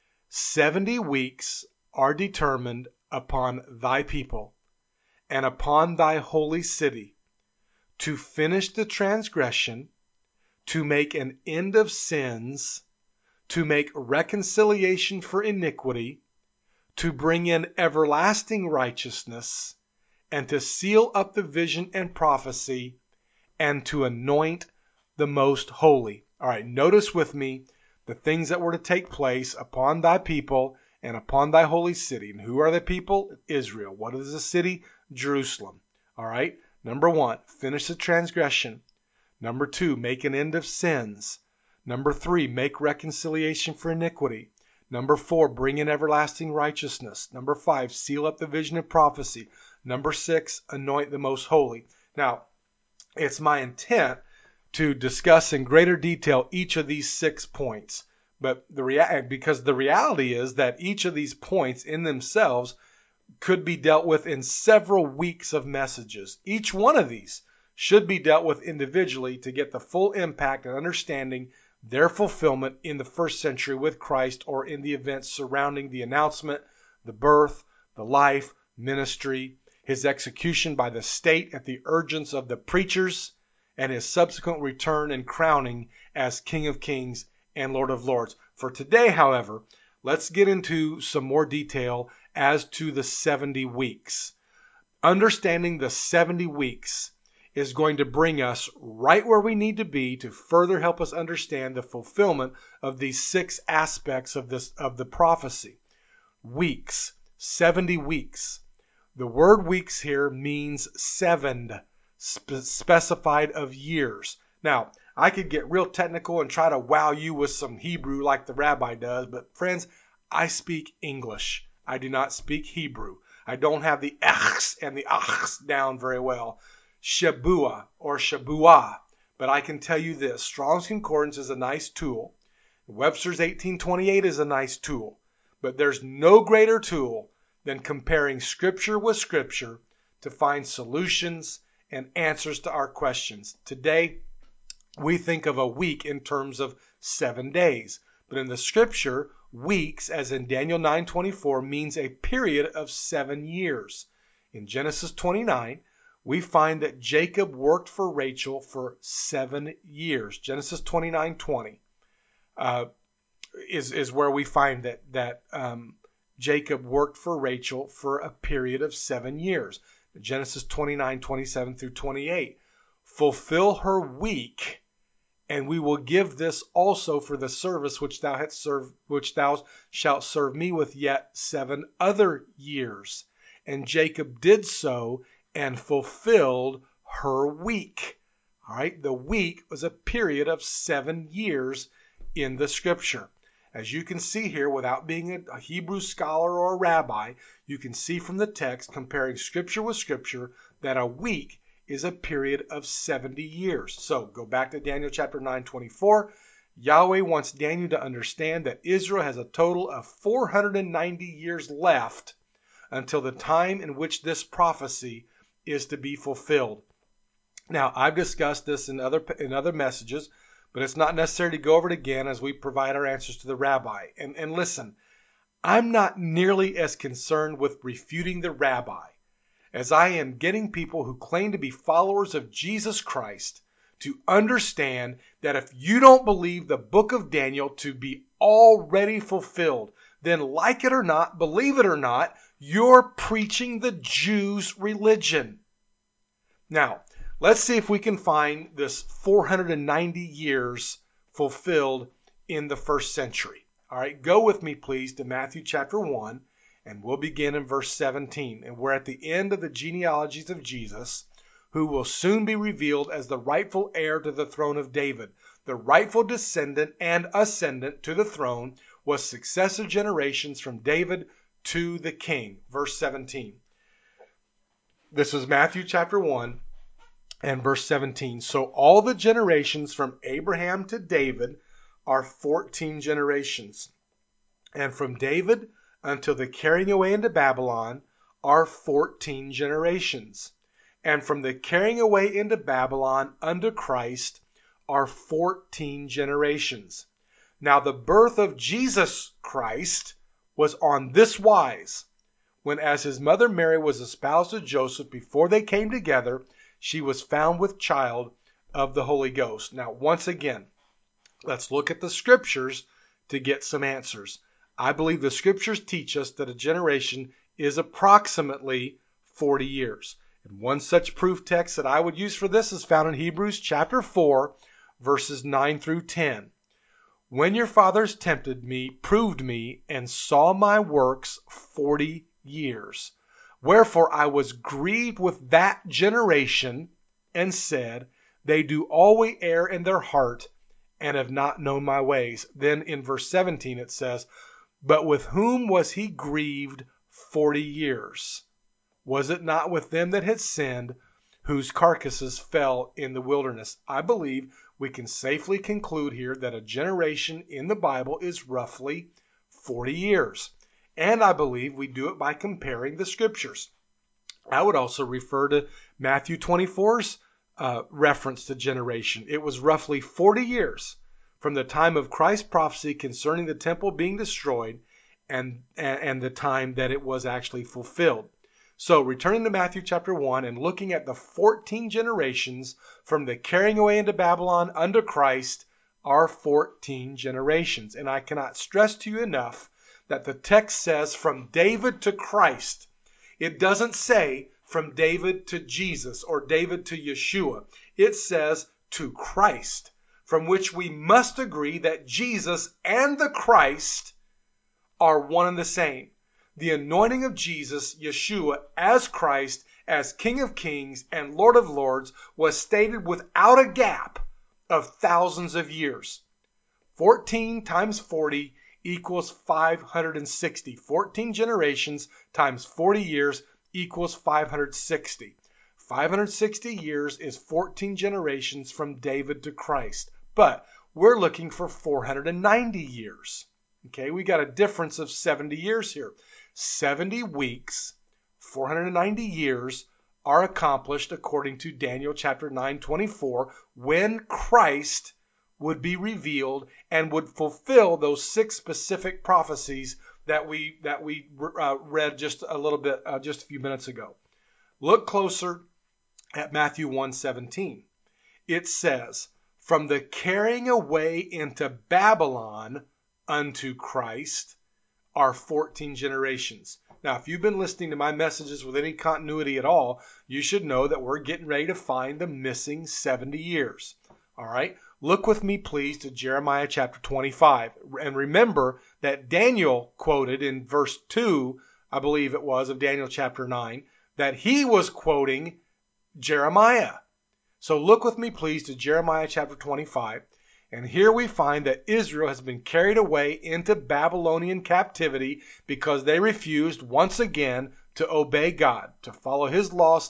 70 weeks are determined upon thy people and upon thy holy city, to finish the transgression, to make an end of sins, to make reconciliation for iniquity, to bring in everlasting righteousness, and to seal up the vision and prophecy, and to anoint the most holy. All right, notice with me the things that were to take place upon thy people and upon thy holy city. And who are the people? Israel. What is the city? Jerusalem. All right. Number 1, finish the transgression. Number 2, make an end of sins. Number 3, make reconciliation for iniquity. Number 4, bring in everlasting righteousness. Number 5, seal up the vision of prophecy. Number 6, anoint the most holy. Now, it's my intent to discuss in greater detail each of these 6 points. But because the reality is that each of these points in themselves could be dealt with in several weeks of messages. Each one of these should be dealt with individually to get the full impact and understanding their fulfillment in the first century with Christ, or in the events surrounding the announcement, the birth, the life, ministry, his execution by the state at the urgence of the preachers, and his subsequent return and crowning as King of Kings and Lord of Lords. For today, however, let's get into some more detail as to the 70 weeks. Understanding the 70 weeks is going to bring us right where we need to be to further help us understand the fulfillment of these 6 aspects of the prophecy. Weeks, 70 weeks. The word weeks here means 7, specified of years. Now, I could get real technical and try to wow you with some Hebrew like the rabbi does, but friends, I speak English. I do not speak Hebrew. I don't have the echs and the achs down very well. Shabua or Shabua. But I can tell you this, Strong's Concordance is a nice tool. Webster's 1828 is a nice tool. But there's no greater tool than comparing Scripture with Scripture to find solutions and answers to our questions. Today, we think of a week in terms of 7 days. But in the Scripture, weeks, as in Daniel 9:24, means a period of 7 years. In Genesis 29, we find that Jacob worked for Rachel for 7 years. Genesis 29:20 is where we find that Jacob worked for Rachel for a period of 7 years. Genesis 29:27 through 28. Fulfill her week, and we will give this also for the service which thou shalt serve me with yet 7 other years. And Jacob did so and fulfilled her week. All right, the week was a period of 7 years in the Scripture. As you can see here, without being a Hebrew scholar or a rabbi, you can see from the text, comparing Scripture with Scripture, that a week is a period of 70 years. So go back to Daniel chapter 9:24. Yahweh wants Daniel to understand that Israel has a total of 490 years left until the time in which this prophecy is to be fulfilled. Now, I've discussed this in other messages, but it's not necessary to go over it again as we provide our answers to the rabbi. And listen, I'm not nearly as concerned with refuting the rabbi as I am getting people who claim to be followers of Jesus Christ to understand that if you don't believe the book of Daniel to be already fulfilled, then like it or not, believe it or not, you're preaching the Jews' religion. Now, let's see if we can find this 490 years fulfilled in the first century. All right, go with me, please, to Matthew chapter 1, and we'll begin in verse 17. And we're at the end of the genealogies of Jesus, who will soon be revealed as the rightful heir to the throne of David. The rightful descendant and ascendant to the throne was successive generations from David to the king. Verse 17. This is Matthew chapter 1 and verse 17. So all the generations from Abraham to David are 14 generations. And from David until the carrying away into Babylon are 14 generations. And from the carrying away into Babylon unto Christ are 14 generations. Now the birth of Jesus Christ was on this wise, when as his mother Mary was espoused to Joseph, before they came together, she was found with child of the Holy Ghost. Now, once again, let's look at the Scriptures to get some answers. I believe the Scriptures teach us that a generation is approximately 40 years. And one such proof text that I would use for this is found in Hebrews chapter 4, verses 9 through 10. When your fathers tempted me, proved me, and saw my works 40 years. Wherefore I was grieved with that generation, and said, they do always err in their heart, and have not known my ways. Then in verse 17 it says, but with whom was he grieved 40 years? Was it not with them that had sinned, whose carcasses fell in the wilderness? I believe we can safely conclude here that a generation in the Bible is roughly 40 years. And I believe we do it by comparing the scriptures. I would also refer to Matthew 24's reference to generation. It was roughly 40 years from the time of Christ's prophecy concerning the temple being destroyed and the time that it was actually fulfilled. So returning to Matthew chapter 1 and looking at the 14 generations from the carrying away into Babylon under Christ are 14 generations. And I cannot stress to you enough that the text says from David to Christ. It doesn't say from David to Jesus or David to Yeshua. It says to Christ, from which we must agree that Jesus and the Christ are one and the same. The anointing of Jesus, Yeshua, as Christ, as King of Kings and Lord of Lords, was stated without a gap of thousands of years. 14 times 40 equals 560. 14 generations times 40 years equals 560. 560 years is 14 generations from David to Christ. But we're looking for 490 years. Okay, we got a difference of 70 years here. 70 weeks, 490 years are accomplished according to Daniel chapter 9:24 when Christ would be revealed and would fulfill those 6 specific prophecies that we read just a little bit, just a few minutes ago. Look closer at Matthew 1:17. It says, from the carrying away into Babylon unto Christ are 14 generations. Now, if you've been listening to my messages with any continuity at all, you should know that we're getting ready to find the missing 70 years. All right. Look with me, please, to Jeremiah chapter 25. And remember that Daniel quoted in verse 2, I believe it was, of Daniel chapter 9, that he was quoting Jeremiah. So look with me, please, to Jeremiah chapter 25. And here we find that Israel has been carried away into Babylonian captivity because they refused once again to obey God, to follow his laws,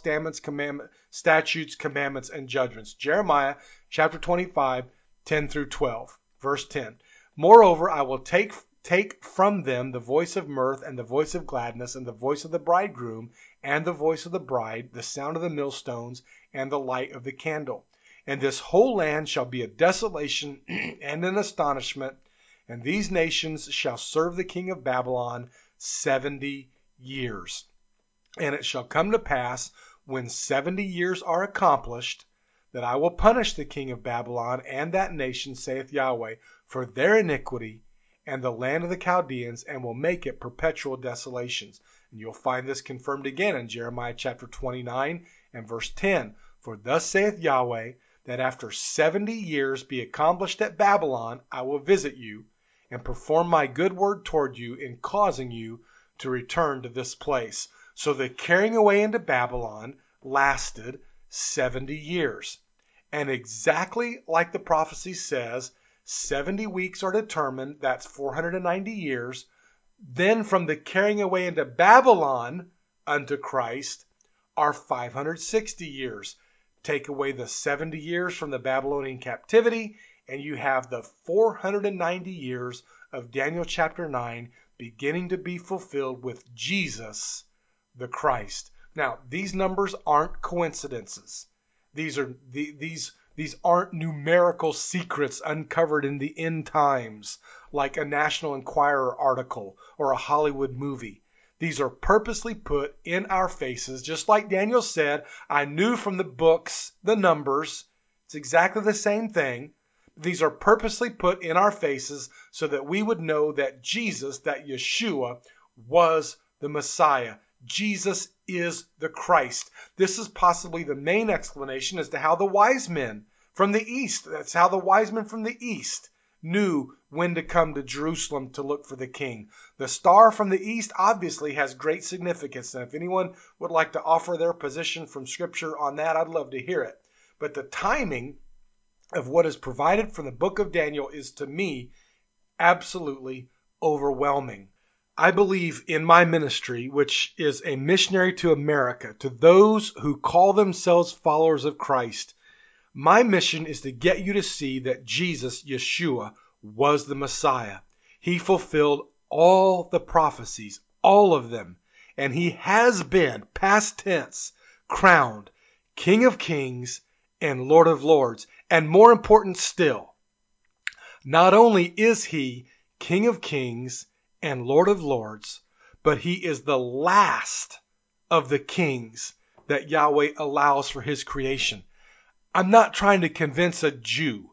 statutes, commandments, and judgments. Jeremiah chapter 25, 10 through 12, verse 10. Moreover, I will take from them the voice of mirth and the voice of gladness and the voice of the bridegroom and the voice of the bride, the sound of the millstones and the light of the candle. And this whole land shall be a desolation and an astonishment, and these nations shall serve the king of Babylon 70 years. And it shall come to pass, when 70 years are accomplished, that I will punish the king of Babylon and that nation, saith Yahweh, for their iniquity and the land of the Chaldeans, and will make it perpetual desolations. And you'll find this confirmed again in Jeremiah chapter 29 and verse 10. For thus saith Yahweh, that after 70 years be accomplished at Babylon, I will visit you and perform my good word toward you in causing you to return to this place. So the carrying away into Babylon lasted 70 years. And exactly like the prophecy says, 70 weeks are determined, that's 490 years. Then from the carrying away into Babylon unto Christ are 560 years. Take away the 70 years from the Babylonian captivity, and you have the 490 years of Daniel chapter 9 beginning to be fulfilled with Jesus, the Christ. Now, these numbers aren't coincidences. These aren't numerical secrets uncovered in the end times, like a National Enquirer article or a Hollywood movie. These are purposely put in our faces, just like Daniel said, I knew from the books, the numbers. It's exactly the same thing. These are purposely put in our faces so that we would know that Jesus, that Yeshua, was the Messiah. Jesus is the Christ. This is possibly the main explanation as to how the wise men from the East, that's how the wise men from the East knew when to come to Jerusalem to look for the king. The star from the east obviously has great significance. And if anyone would like to offer their position from Scripture on that, I'd love to hear it. But the timing of what is provided from the book of Daniel is, to me, absolutely overwhelming. I believe in my ministry, which is a missionary to America, to those who call themselves followers of Christ. My mission is to get you to see that Jesus, Yeshua, was the Messiah. He fulfilled all the prophecies, all of them. And he has been, past tense, crowned King of Kings and Lord of Lords. And more important still, not only is he King of Kings and Lord of Lords, but he is the last of the kings that Yahweh allows for his creation. I'm not trying to convince a Jew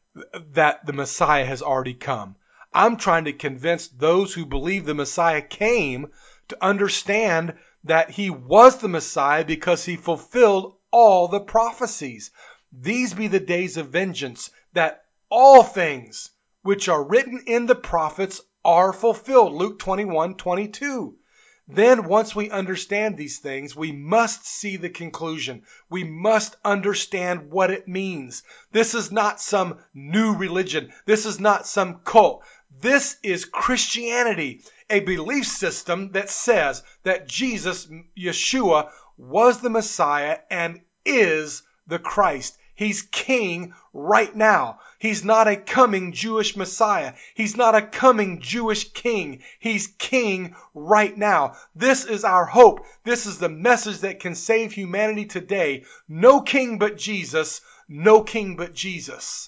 that the Messiah has already come. I'm trying to convince those who believe the Messiah came to understand that he was the Messiah because he fulfilled all the prophecies. These be the days of vengeance, that all things which are written in the prophets are fulfilled. Luke 21:22. Then once we understand these things, we must see the conclusion. We must understand what it means. This is not some new religion. This is not some cult. This is Christianity, a belief system that says that Jesus, Yeshua, was the Messiah and is the Christ. He's king right now. He's not a coming Jewish Messiah. He's not a coming Jewish king. He's king right now. This is our hope. This is the message that can save humanity today. No king but Jesus. No king but Jesus.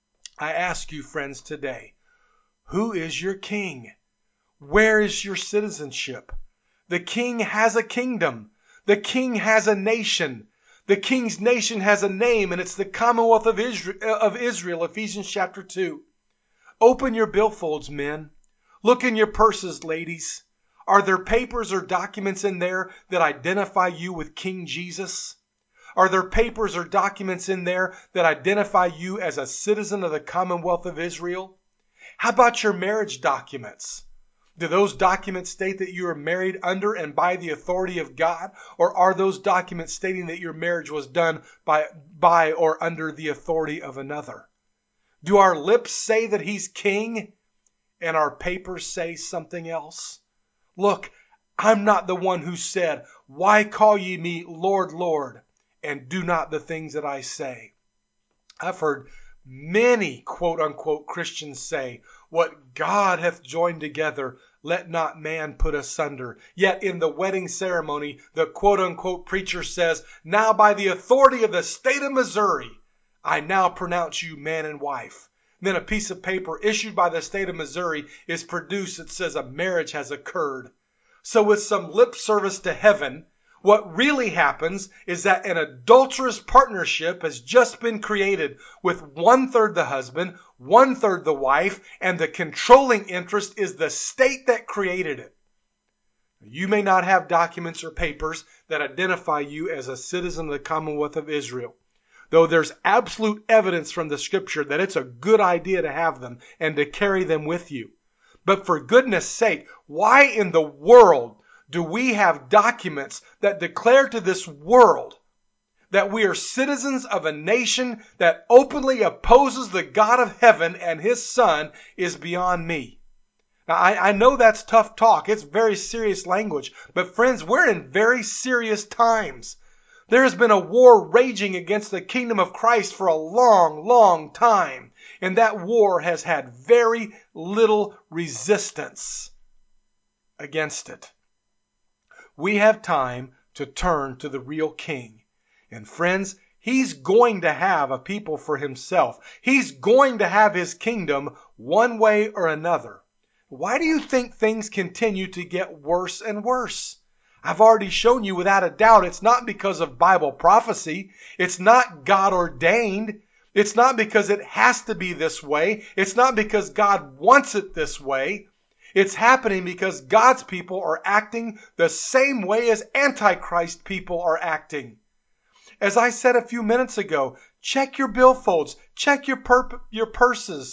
I ask you, friends, today, who is your king? Where is your citizenship? The king has a kingdom. The king has a nation. The king's nation has a name, and it's the Commonwealth of Israel, Ephesians chapter 2. Open your billfolds, men. Look in your purses, ladies. Are there papers or documents in there that identify you with King Jesus? Are there papers or documents in there that identify you as a citizen of the Commonwealth of Israel? How about your marriage documents? Do those documents state that you are married under and by the authority of God? Or are those documents stating that your marriage was done by or under the authority of another? Do our lips say that he's king and our papers say something else? Look, I'm not the one who said, "Why call ye me Lord, Lord, and do not the things that I say?" I've heard many quote-unquote Christians say, "What God hath joined together, let not man put asunder." Yet in the wedding ceremony, the quote-unquote preacher says, "Now by the authority of the state of Missouri, I now pronounce you man and wife." Then a piece of paper issued by the state of Missouri is produced that says a marriage has occurred. So with some lip service to heaven, what really happens is that an adulterous partnership has just been created with 1/3 the husband, 1/3 the wife, and the controlling interest is the state that created it. You may not have documents or papers that identify you as a citizen of the Commonwealth of Israel, though there's absolute evidence from the Scripture that it's a good idea to have them and to carry them with you. But for goodness sake, why in the world do we have documents that declare to this world that we are citizens of a nation that openly opposes the God of heaven and his Son is beyond me? Now, I know that's tough talk. It's very serious language. But friends, we're in very serious times. There has been a war raging against the kingdom of Christ for a long, long time. And that war has had very little resistance against it. We have time to turn to the real king. And friends, he's going to have a people for himself. He's going to have his kingdom one way or another. Why do you think things continue to get worse and worse? I've already shown you without a doubt it's not because of Bible prophecy. It's not God ordained. It's not because it has to be this way. It's not because God wants it this way. It's happening because God's people are acting the same way as Antichrist people are acting. As I said a few minutes ago, check your billfolds, check your purses.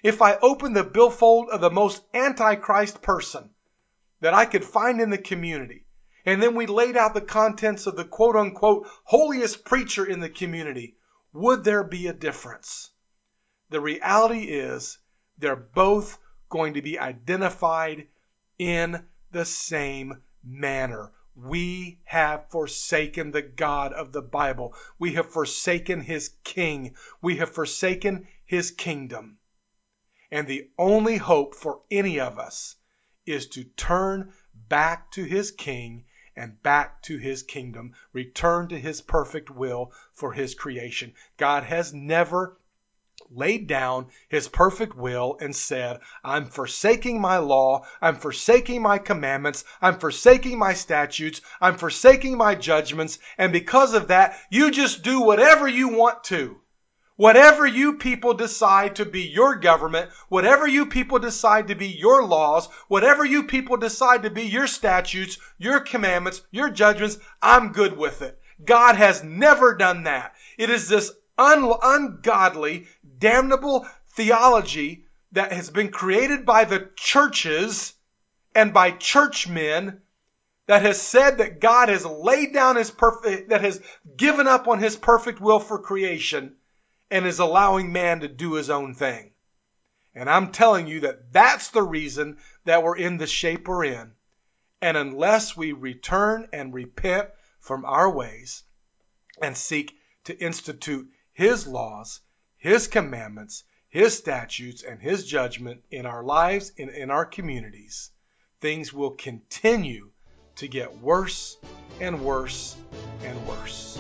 if I opened the billfold of the most antichrist person that I could find in the community, and then we laid out the contents of the quote-unquote holiest preacher in the community, would there be a difference? The reality is they're both going to be identified in the same manner. We have forsaken the God of the Bible. We have forsaken his king. We have forsaken his kingdom. And the only hope for any of us is to turn back to his king and back to his kingdom. Return to his perfect will for his creation. God has never laid down his perfect will and said, I'm forsaking my law, I'm forsaking my commandments, I'm forsaking my statutes, I'm forsaking my judgments, and because of that, you just do whatever you want to. Whatever you people decide to be your government, whatever you people decide to be your laws, whatever you people decide to be your statutes, your commandments, your judgments, I'm good with it. God has never done that. It is this ungodly, damnable theology that has been created by the churches and by churchmen that has said that God has laid down that has given up on his perfect will for creation and is allowing man to do his own thing. And I'm telling you that that's the reason that we're in the shape we're in. And unless we return and repent from our ways and seek to institute his laws, his commandments, his statutes, and his judgment in our lives and in our communities, things will continue to get worse and worse and worse.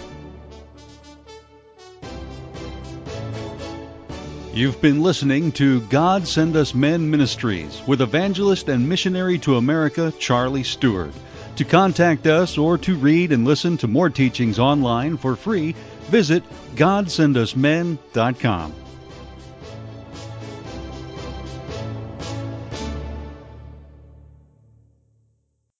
You've been listening to God Send Us Men Ministries with evangelist and missionary to America, Charlie Stewart. To contact us or to read and listen to more teachings online for free, visit GodSendUsMen.com.